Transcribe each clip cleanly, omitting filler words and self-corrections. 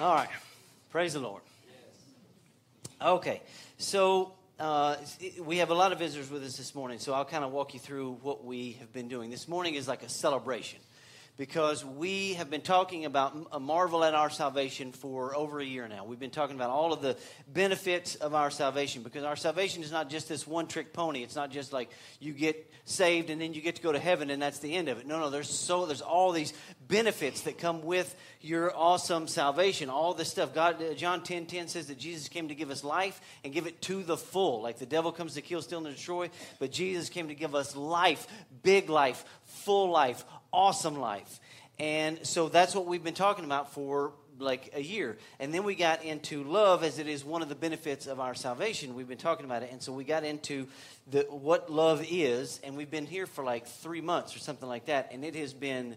All right. Praise the Lord. Okay. So we have a lot of visitors with us this morning, so I'll kind of walk you through what we have been doing. This morning is like a celebration because we have been talking about a marvel at our salvation for over a year now. We've been talking about all of the benefits of our salvation because our salvation is not just this one-trick pony. It's not just like you get saved and then you get to go to heaven and that's the end of it. No, there's all these benefits that come with your awesome salvation. All this stuff. John 10:10 says that Jesus came to give us life and give it to the full. Like the devil comes to kill, steal, and destroy, but Jesus came to give us life, big life, full life, awesome life. And so that's what we've been talking about for like a year. And then we got into love as it is one of the benefits of our salvation. We've been talking about it. And so we got into what love is. And we've been here for like 3 months or something like that. And it has been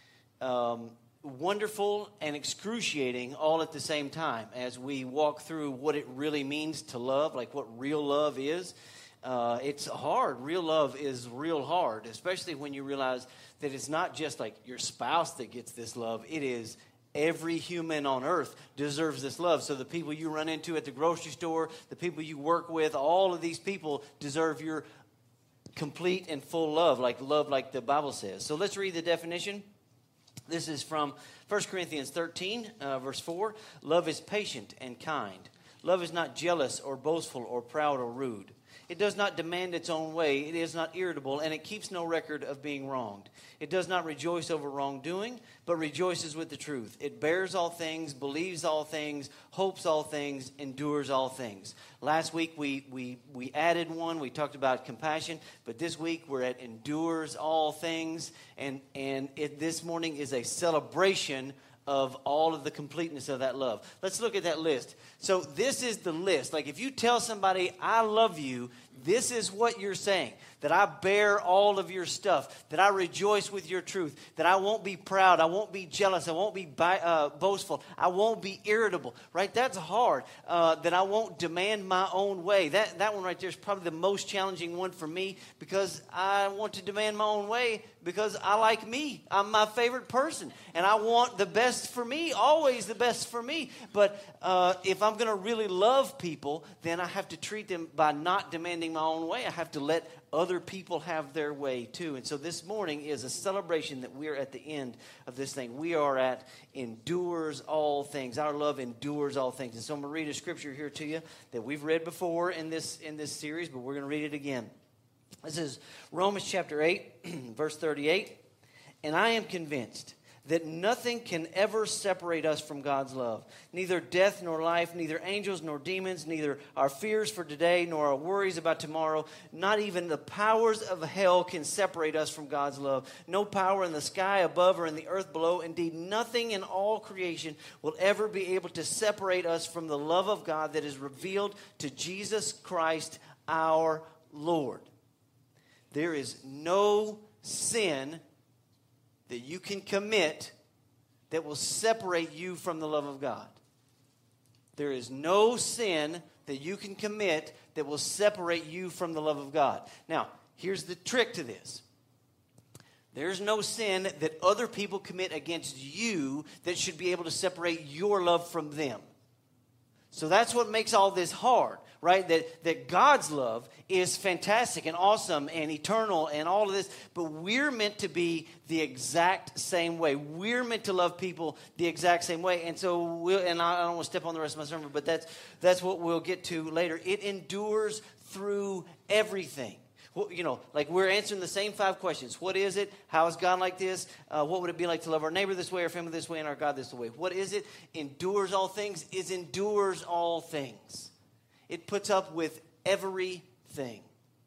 wonderful and excruciating all at the same time as we walk through what it really means to love, like what real love is. It's hard. Real love is real hard, especially when you realize that it's not just like your spouse that gets this love. It is every human on earth deserves this love. So the people you run into at the grocery store, the people you work with, all of these people deserve your complete and full love like the Bible says. So let's read the definition. This is from 1 Corinthians 13, verse 4. Love is patient and kind. Love is not jealous or boastful or proud or rude. It does not demand its own way. It is not irritable, and it keeps no record of being wronged. It does not rejoice over wrongdoing, but rejoices with the truth. It bears all things, believes all things, hopes all things, endures all things. Last week we added one. We talked about compassion, but this week we're at endures all things, and this morning is a celebration of all of the completeness of that love. Let's look at that list. So this is the list. Like if you tell somebody, I love you, this is what you're saying. That I bear all of your stuff. That I rejoice with your truth. That I won't be proud. I won't be jealous. I won't be boastful. I won't be irritable. Right? That's hard. That I won't demand my own way. That one right there is probably the most challenging one for me because I want to demand my own way because I like me. I'm my favorite person. And I want the best for me. Always the best for me. But if I'm going to really love people, then I have to treat them by not demanding my own way. I have to let other people have their way too. And so this morning is a celebration that we're at the end of this thing. We are at endures all things. Our love endures all things. And so I'm going to read a scripture here to you that we've read before in this series, but we're going to read it again. This is Romans chapter 8, verse 38. And I am convinced that nothing can ever separate us from God's love. Neither death nor life, neither angels nor demons, neither our fears for today nor our worries about tomorrow, not even the powers of hell can separate us from God's love. No power in the sky above or in the earth below. Indeed, nothing in all creation will ever be able to separate us from the love of God that is revealed to Jesus Christ our Lord. There is no sin that you can commit that will separate you from the love of God. There is no sin that you can commit that will separate you from the love of God. Now, here's the trick to this. There's no sin that other people commit against you that should be able to separate your love from them. So that's what makes all this hard, right? That God's love is fantastic and awesome and eternal and all of this, but we're meant to be the exact same way. We're meant to love people the exact same way. And so I don't want to step on the rest of my sermon, but that's what we'll get to later. It endures through everything. Well, like we're answering the same 5 questions. What is it? How is God like this? What would it be like to love our neighbor this way, our family this way, and our God this way? What is it? Endures all things. It endures all things. It puts up with everything.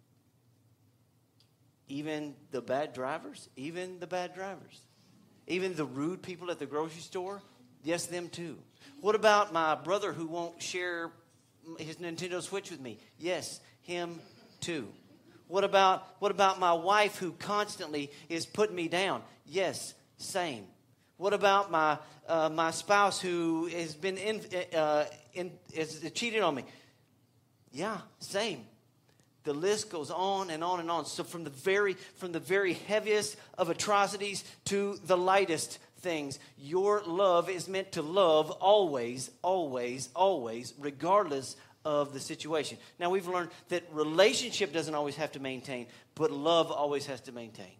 Even the bad drivers. Even the rude people at the grocery store. Yes, them too. What about my brother who won't share his Nintendo Switch with me? Yes, him too. What about my wife who constantly is putting me down? Yes, same. What about my spouse who has been has cheated on me? Yeah, same. The list goes on and on and on. So from the very heaviest of atrocities to the lightest things. Your love is meant to love always, always, always, regardless of the situation. Now, we've learned that relationship doesn't always have to maintain, but love always has to maintain.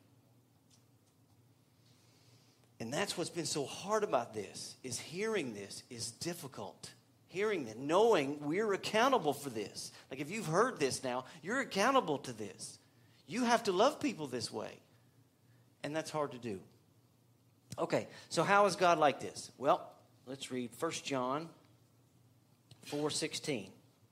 And that's what's been so hard about this, is hearing this is difficult. Hearing that, knowing we're accountable for this. Like if you've heard this now, you're accountable to this. You have to love people this way. And that's hard to do. Okay, so how is God like this? Well, let's read 1 John 4:16.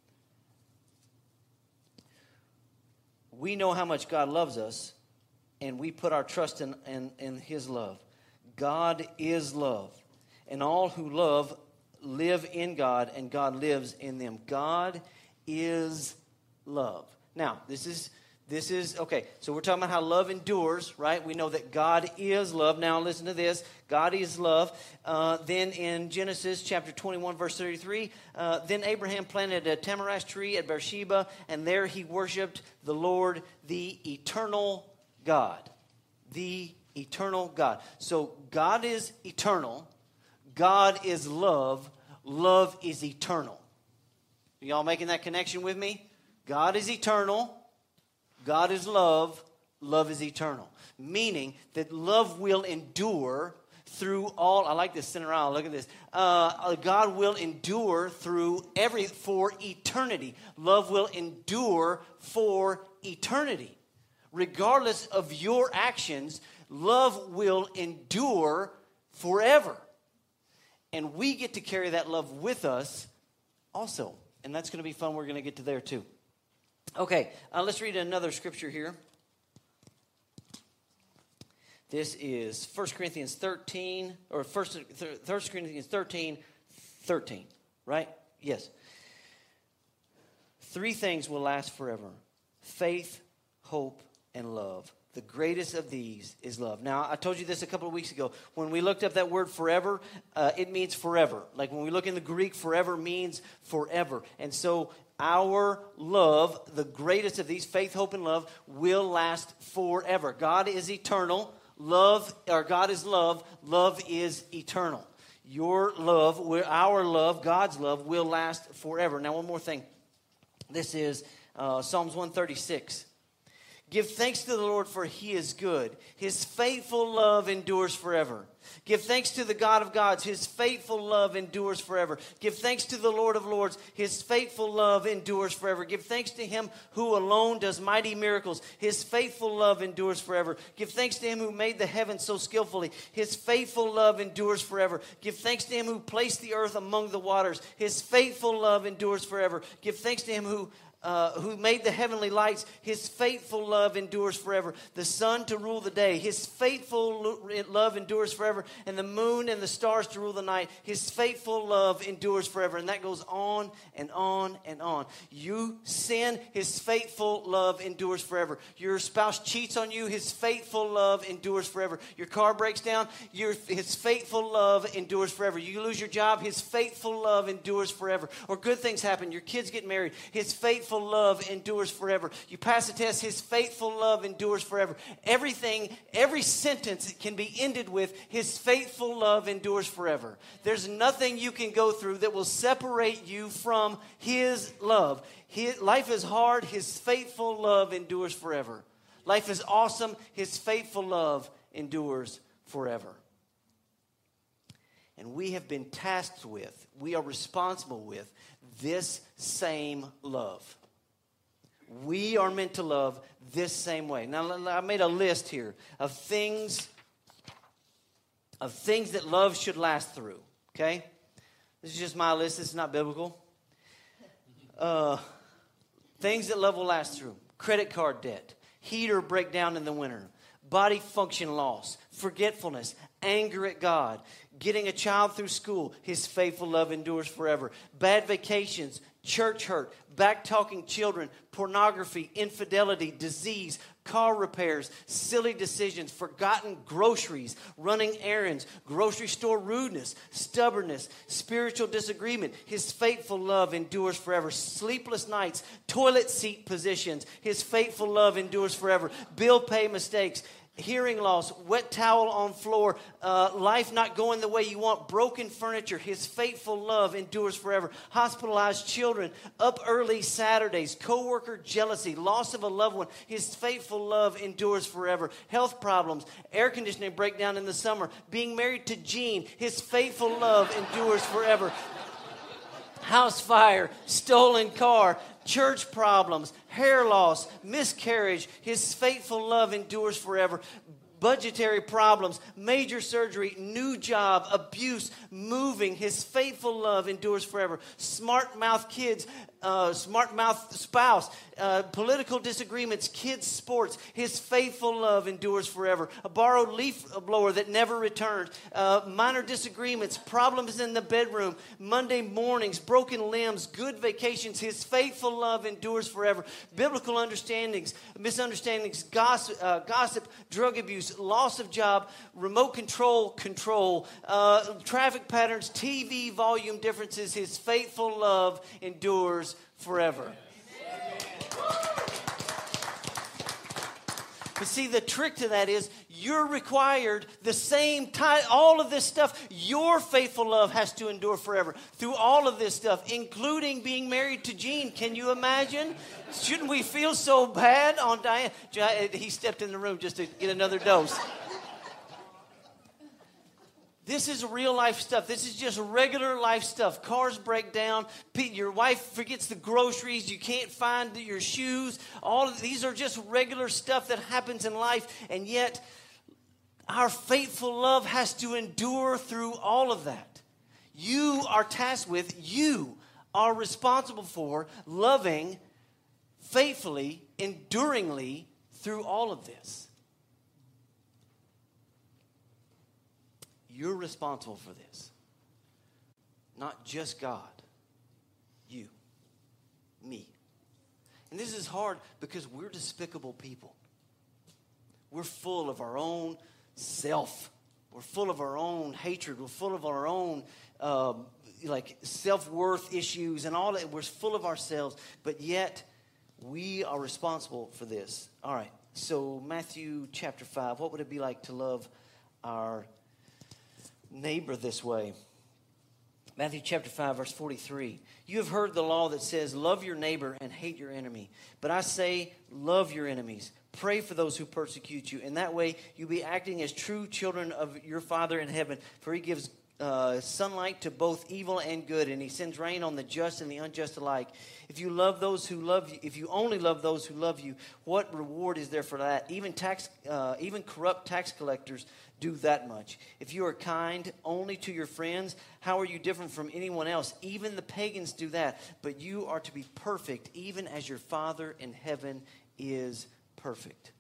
We know how much God loves us, and we put our trust in His love. God is love, and all who love live in God, and God lives in them. God is love. Now, this is okay. So we're talking about how love endures, right? We know that God is love. Now listen to this. God is love. Then in Genesis chapter 21, verse 33, then Abraham planted a tamarisk tree at Beersheba, and there he worshipped the Lord, the eternal God. The eternal God. So God is eternal. God is love. Love is eternal. Y'all making that connection with me? God is eternal. God is love. Love is eternal. Meaning that love will endure through all. I like this sitting around. Look at this. God will endure for eternity. Love will endure for eternity. Regardless of your actions, love will endure forever. And we get to carry that love with us also. And that's going to be fun. We're going to get to there too. Okay, let's read another scripture here. This is 1 Corinthians 13, or 1 Corinthians 13, right? Yes. 3 things will last forever: faith, hope, and love. The greatest of these is love. Now, I told you this a couple of weeks ago. When we looked up that word forever, it means forever. Like when we look in the Greek, forever means forever. And so our love, the greatest of these, faith, hope, and love, will last forever. God is eternal. God is love. Love is eternal. Your love, our love, God's love, will last forever. Now, one more thing. This is Psalms 136. Give thanks to the Lord, for He is good. His faithful love endures forever. Give thanks to the God of gods. His faithful love endures forever. Give thanks to the Lord of lords. His faithful love endures forever. Give thanks to Him who alone does mighty miracles. His faithful love endures forever. Give thanks to Him who made the heavens so skillfully. His faithful love endures forever. Give thanks to Him who placed the earth among the waters. His faithful love endures forever. Give thanks to Him who made the heavenly lights. His faithful love endures forever. The sun to rule the day. His faithful love endures forever. And the moon and the stars to rule the night. His faithful love endures forever. And that goes on and on and on. You sin, His faithful love endures forever. Your spouse cheats on you, His faithful love endures forever. Your car breaks down, His faithful love endures forever. You lose your job, His faithful love endures forever. Or good things happen, your kids get married, His faithful love endures forever. You pass a test, His faithful love endures forever. Every sentence can be ended with His faithful love endures forever. There's nothing you can go through that will separate you from His love. Life is hard, His faithful love endures forever. Life is awesome, His faithful love endures forever. And we have been tasked with, we are responsible with this same love. We are meant to love this same way. Now, I made a list here of things that love should last through, okay? This is just my list. This is not biblical. Things that love will last through. Credit card debt. Heater breakdown in the winter. Body function loss. Forgetfulness. Anger at God. Getting a child through school. His faithful love endures forever. Bad vacations. Church hurt, back-talking children, pornography, infidelity, disease, car repairs, silly decisions, forgotten groceries, running errands, grocery store rudeness, stubbornness, spiritual disagreement. His faithful love endures forever. Sleepless nights, toilet seat positions. His faithful love endures forever. Bill pay mistakes. hearing loss, wet towel on floor, life not going the way you want, broken furniture. His faithful love endures forever. Hospitalized children, up early Saturdays, coworker jealousy, loss of a loved one. His faithful love endures forever. Health problems, air conditioning breakdown in the summer, being married to Jean. His faithful love endures forever. House fire, stolen car, church problems, hair loss, miscarriage. His faithful love endures forever. Budgetary problems, major surgery, new job, abuse, moving. His faithful love endures forever. Smart mouth kids, smart mouth spouse, political disagreements, kids' sports. His faithful love endures forever. A borrowed leaf blower that never returned. Minor disagreements, problems in the bedroom, Monday mornings, broken limbs, good vacations. His faithful love endures forever. Biblical misunderstandings, gossip, drug abuse, loss of job, remote control, traffic patterns, TV volume differences. His faithful love endures forever. But see, the trick to that is you're required the same time, all of this stuff, your faithful love has to endure forever through all of this stuff, including being married to Jean. Can you imagine? Shouldn't we feel so bad on Diane? He stepped in the room just to get another dose. This is real life stuff. This is just regular life stuff. Cars break down. Your wife forgets the groceries. You can't find your shoes. All of these are just regular stuff that happens in life. And yet, our faithful love has to endure through all of that. You are tasked with, you are responsible for loving faithfully, enduringly through all of this. You're responsible for this. Not just God. You. Me. And this is hard because we're despicable people. We're full of our own self. We're full of our own hatred. We're full of our own self-worth issues and all that. We're full of ourselves. But yet, we are responsible for this. All right. So Matthew chapter 5. What would it be like to love our neighbor this way? Matthew chapter 5 verse 43. You have heard the law that says, love your neighbor and hate your enemy. But I say, love your enemies. Pray for those who persecute you. In that way, you'll be acting as true children of your Father in heaven. For he gives sunlight to both evil and good, and he sends rain on the just and the unjust alike. If you love those who love you, if you only love those who love you, what reward is there for that? Even corrupt tax collectors do that much. If you are kind only to your friends, how are you different from anyone else? Even the pagans do that. But you are to be perfect, even as your Father in heaven is perfect.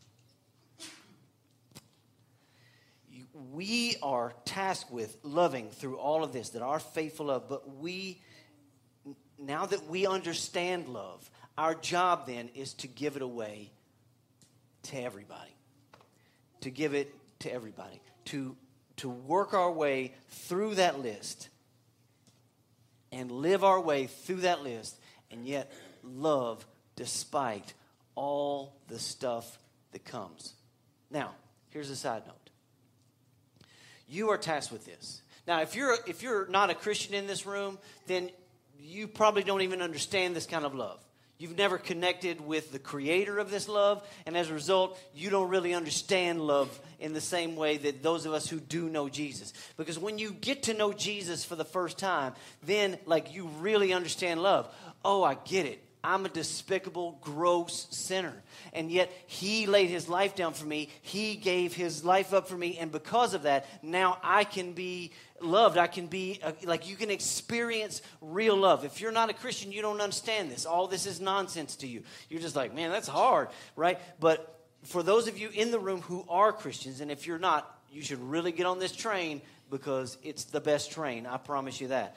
We are tasked with loving through all of this, that our faithful love, but now that we understand love, our job then is to give it away to everybody. To give it to everybody. To work our way through that list and live our way through that list and yet love despite all the stuff that comes. Now, here's a side note. You are tasked with this. Now, if you're not a Christian in this room, then you probably don't even understand this kind of love. You've never connected with the creator of this love, and as a result, you don't really understand love in the same way that those of us who do know Jesus. Because when you get to know Jesus for the first time, then you really understand love. Oh, I get it. I'm a despicable, gross sinner. And yet, he laid his life down for me. He gave his life up for me. And because of that, now I can be loved. I can be, you can experience real love. If you're not a Christian, you don't understand this. All this is nonsense to you. You're just like, man, that's hard, right? But for those of you in the room who are Christians, and if you're not, you should really get on this train because it's the best train. I promise you that.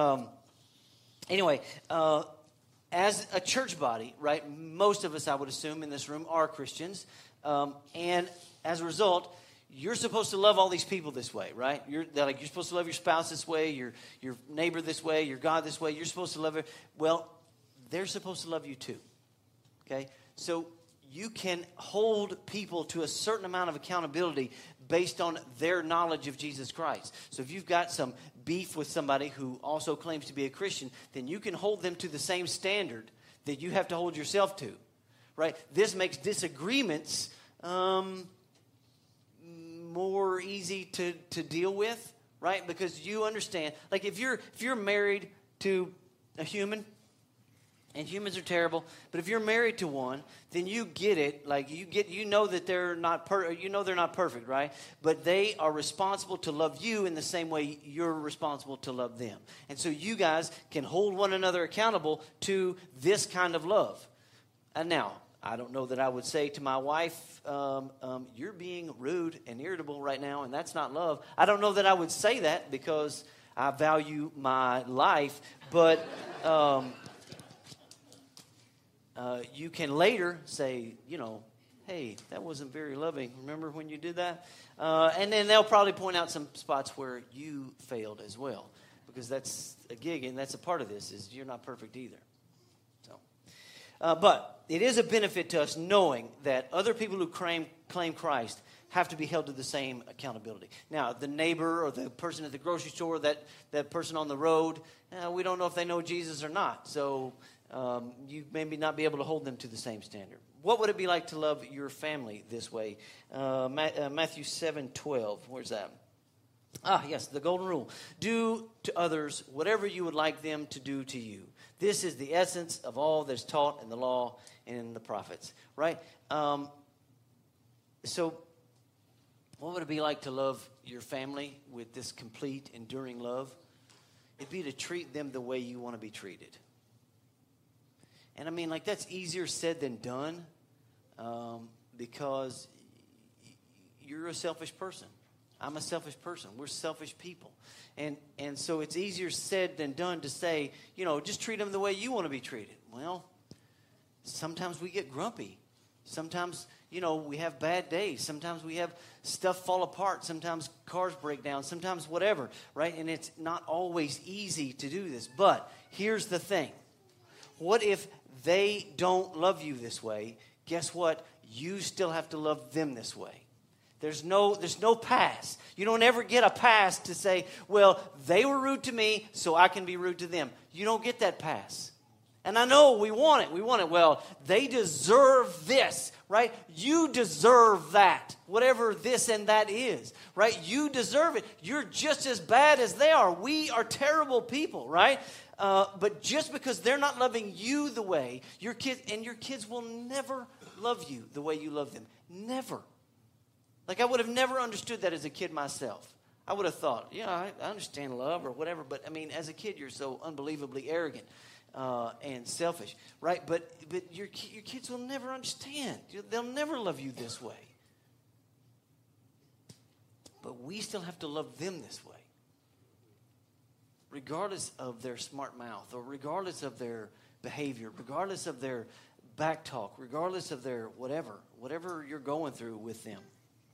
As a church body, right, most of us, I would assume, in this room are Christians. And as a result, you're supposed to love all these people this way, right? You're supposed to love your spouse this way, your neighbor this way, your God this way. You're supposed to love her. Well, they're supposed to love you too, okay? So you can hold people to a certain amount of accountability based on their knowledge of Jesus Christ. So if you've got some beef with somebody who also claims to be a Christian, then you can hold them to the same standard that you have to hold yourself to, right? This makes disagreements more easy to deal with, right? Because you understand, like if you're married to a human, and humans are terrible, but if you're married to one, then you get it. Like you know that they're not they're not perfect, right? But they are responsible to love you in the same way you're responsible to love them. And so you guys can hold one another accountable to this kind of love. And now, I don't know that I would say to my wife, you're being rude and irritable right now, and that's not love. I don't know that I would say that because I value my life, but you can later say, hey, that wasn't very loving. Remember when you did that? And then they'll probably point out some spots where you failed as well, because that's a gig, and that's a part of this, is you're not perfect either. So, but it is a benefit to us knowing that other people who claim Christ have to be held to the same accountability. Now, the neighbor or the person at the grocery store, that person on the road, we don't know if they know Jesus or not. So you maybe not be able to hold them to the same standard. What would it be like to love your family this way? Matthew 7:12. Where's that? Yes, the golden rule. Do to others whatever you would like them to do to you. This is the essence of all that's taught in the law and in the prophets. Right? So what would it be like to love your family with this complete, enduring love? It'd be to treat them the way you want to be treated. And I mean, like, that's easier said than done because you're a selfish person. I'm a selfish person. We're selfish people. And so it's easier said than done to say, just treat them the way you want to be treated. Well, sometimes we get grumpy. Sometimes, we have bad days. Sometimes we have stuff fall apart. Sometimes cars break down. Sometimes whatever, right? And it's not always easy to do this. But here's the thing. What if they don't love you this way? Guess what? You still have to love them this way. There's no pass. You don't ever get a pass to say, well, they were rude to me, so I can be rude to them. You don't get that pass. And I know we want it. We want it. Well, they deserve this, right? You deserve that, whatever this and that is, right? You deserve it. You're just as bad as they are. We are terrible people, right? But just because they're not loving you the way, your kids will never love you the way you love them. Never. Like, I would have never understood that as a kid myself. I would have thought, I understand love or whatever, but I mean, as a kid, you're so unbelievably arrogant and selfish, right? But your kids will never understand. They'll never love you this way. But we still have to love them this way, regardless of their smart mouth, or regardless of their behavior, regardless of their back talk, regardless of their whatever you're going through with them.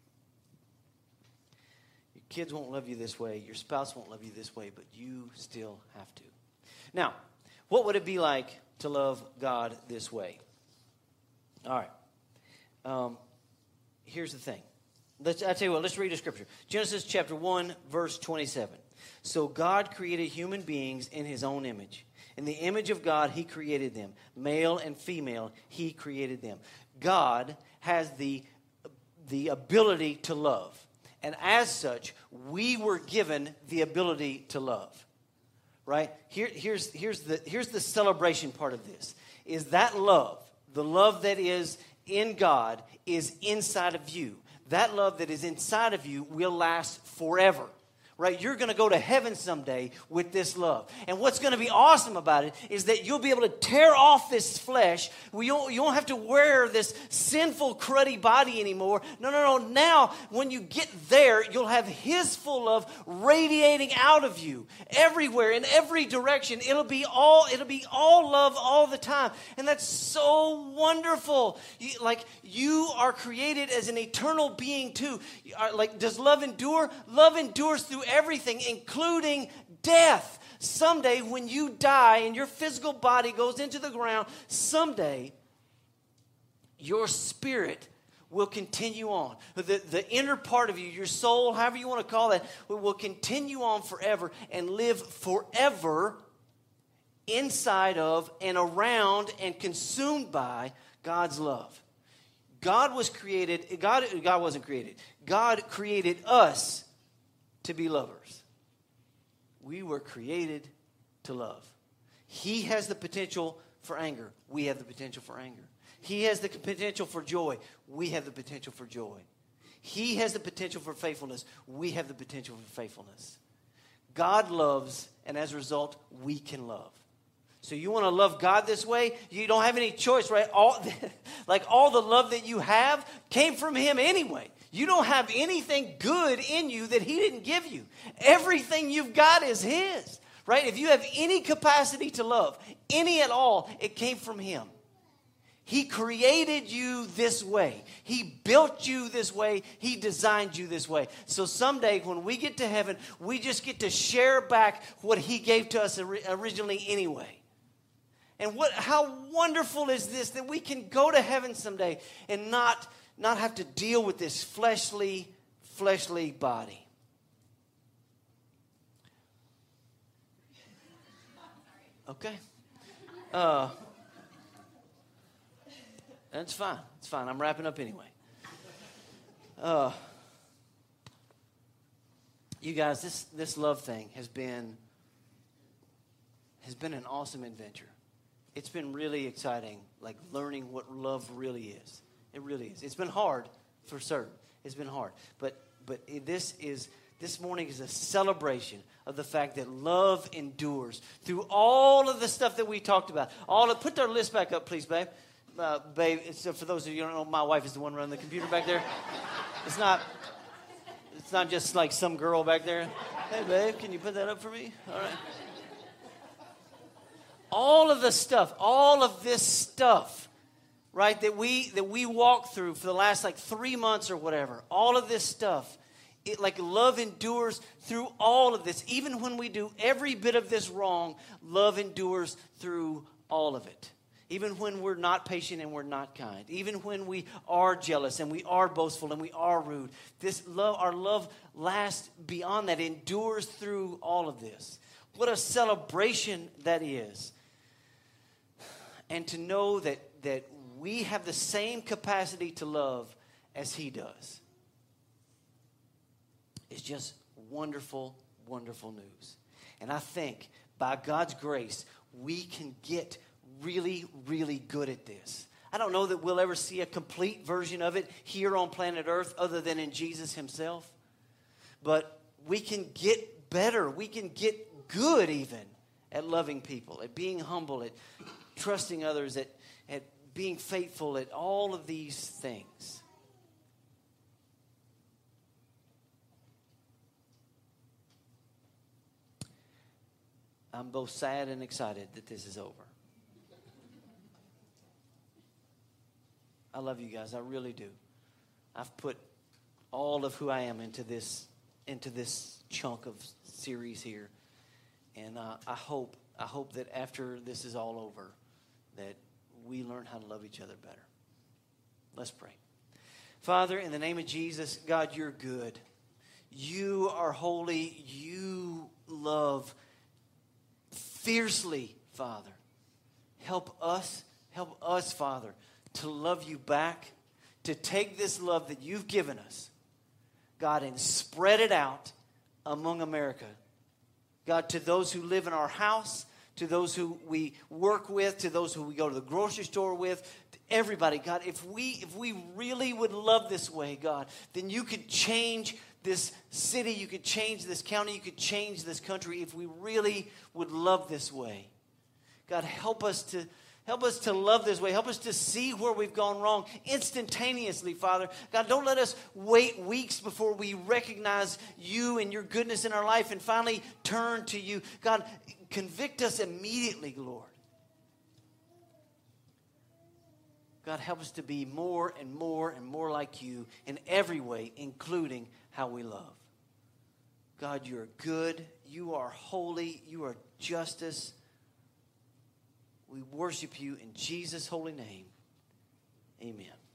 Your kids won't love you this way. Your spouse won't love you this way, but you still have to. Now, what would it be like to love God this way? All right. Here's the thing. I tell you what, let's read a scripture. Genesis chapter 1, verse 27. So God created human beings in his own image. In the image of God, he created them. Male and female, he created them. God has the ability to love. And as such, we were given the ability to love. Right? Here's the celebration part of this. Is that love, the love that is in God, is inside of you. That love that is inside of you will last forever. Right? You're going to go to heaven someday with this love. And what's going to be awesome about it is that you'll be able to tear off this flesh. You won't have to wear this sinful, cruddy body anymore. No. Now, when you get there, you'll have his full love radiating out of you everywhere, in every direction. It'll be all love all the time. And that's so wonderful. You are created as an eternal being too. Does love endure? Love endures through everything, including death. Someday, when you die and your physical body goes into the ground, someday your spirit will continue on. The inner part of you, your soul, however you want to call it, will continue on forever and live forever inside of and around and consumed by God's love. God wasn't created. God created us to be lovers. We were created to love. He has the potential for anger. We have the potential for anger. He has the potential for joy. We have the potential for joy. He has the potential for faithfulness. We have the potential for faithfulness. God loves, and as a result, we can love. So you want to love God this way? You don't have any choice, right? All the love that you have came from Him anyway. You don't have anything good in you that He didn't give you. Everything you've got is His, right? If you have any capacity to love, any at all, it came from Him. He created you this way. He built you this way. He designed you this way. So someday when we get to heaven, we just get to share back what He gave to us originally anyway. And how wonderful is this that we can go to heaven someday and not have to deal with this fleshly body. Okay. That's fine. It's fine. I'm wrapping up anyway. You guys, this love thing has been an awesome adventure. It's been really exciting, like learning what love really is. It really is. It's been hard, for certain. It's been hard. But this morning is a celebration of the fact that love endures through all of the stuff that we talked about. Put their list back up, please, babe. Babe, so for those of you who don't know, my wife is the one running the computer back there. It's not just like some girl back there. Hey, babe, can you put that up for me? All right. All of this stuff, right, that we walked through for the last 3 months or whatever, all of this stuff, love endures through all of this. Even when we do every bit of this wrong, love endures through all of it. Even when we're not patient and we're not kind. Even when we are jealous and we are boastful and we are rude. Our love lasts beyond that, endures through all of this. What a celebration that is. And to know that we have the same capacity to love as He does is just wonderful, wonderful news. And I think by God's grace, we can get really, really good at this. I don't know that we'll ever see a complete version of it here on planet Earth other than in Jesus Himself. But we can get better. We can get good even at loving people, at being humble, at trusting others, at being faithful, at all of these things. I'm both sad and excited that this is over. I love you guys. I really do. I've put all of who I am into this chunk of series here, and I hope that after this is all over, that we learn how to love each other better. Let's pray. Father, in the name of Jesus, God, You're good. You are holy. You love fiercely, Father. Help us, Father, to love You back, to take this love that You've given us, God, and spread it out among America. God, to those who live in our house, to those who we work with, to those who we go to the grocery store with, to everybody, God, if we really would love this way, God, then You could change this city, You could change this county, You could change this country if we really would love this way. God, help us to love this way. Help us to see where we've gone wrong instantaneously, Father. God, don't let us wait weeks before we recognize You and Your goodness in our life and finally turn to You. God, convict us immediately, Lord. God, help us to be more and more and more like You in every way, including how we love. God, You're good. You are holy. You are justice. We worship You in Jesus' holy name. Amen.